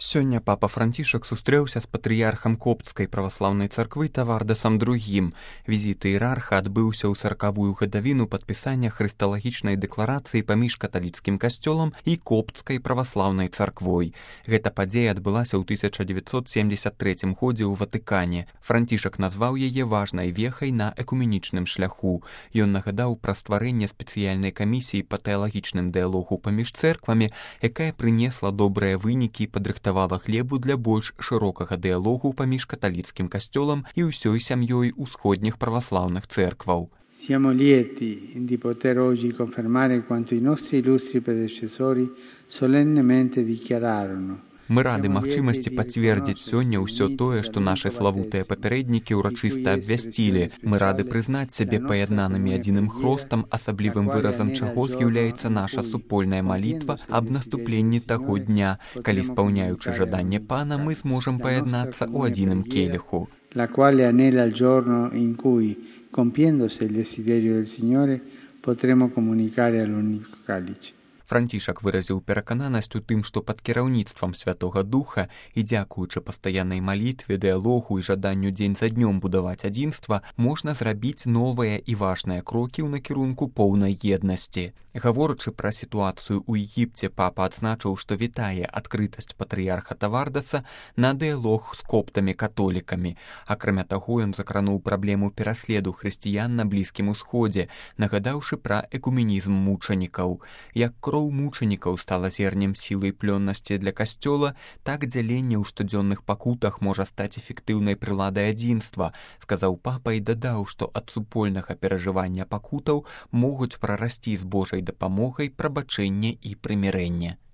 Сёння папа Францішак сустрэўся з патрыярхам Коптскай праваслаўнай царквы Тавардасам II. Візіт іерарха адбыўся ў 40-ую гадавіну падпісання хрысталагічнай дэкларацыі паміж каталіцкім касцёлам і Коптскай праваслаўнай царквой. Гэта падзея адбылася ў 1973 годзе ў Ватыкане. Францішак назваў яе важнай вехай на экуменічным шляху. Ён нагадаў пра стварэнне спецыяльнай камісіі па тэалагічным дыялогу паміж цэрквамі, якая прынесла добрыя вынікі і падрыхтавала глебу для больш шырокага дыялогу паміж каталіцкім касцёлам і ўсёй сям'ёй усходніх праваслаўных церкваў. Siamo lieti di poter oggi confermare quanto i nostri illustri predecessori solennemente dichiararono. Мы рады магчымасці пацвердзіць сёння ўсё тое, што нашы славутыя папярэднікі ўрачыста абвясцілі. Мы рады прызнаць сябе паяднанымі адзіным хростам, асаблівым выразам чаго з'яўляецца наша супольная малітва аб наступленні таго дня, калі, спаўняючы жаданне Пана, мы зможам паяднацца ў адзіным келіху. La quale anela il giorno in cui, compiendosi il desiderio del Signore, potremo comunicare all'unico calice. Францішак выразіў перакананасць у тым, што пад кіраўніцтвам Святога Духа і дзякуючы пастаяннай малітве, дыялогу і жаданню дзень за днём будаваць адзінства, можна зрабіць новыя і важныя крокі ў накірунку поўнай еднасці. Гаворачы пра сітуацыю ў Егіпце, папа адзначыў, што вітае адкрытасць патрыярха Тавардаса на дыялог з коптамі-католікамі. Акрамя таго, ён закрануў праблему пераследу хрысціян на Блізкім Усходзе, нагадаўшы пра экуменізм мучанікаў. Як кроў мучанікаў стала зернем сілы і плённасці для касцёла, так дзяленне ў штодзённых пакутах можа стаць эфектыўнай прыладай адзінства, сказаў папа і дадаў, што ад супольнага перажывання пакутаў могуць прарасці з Божай дапамогай прабачэнне і прымірэнне.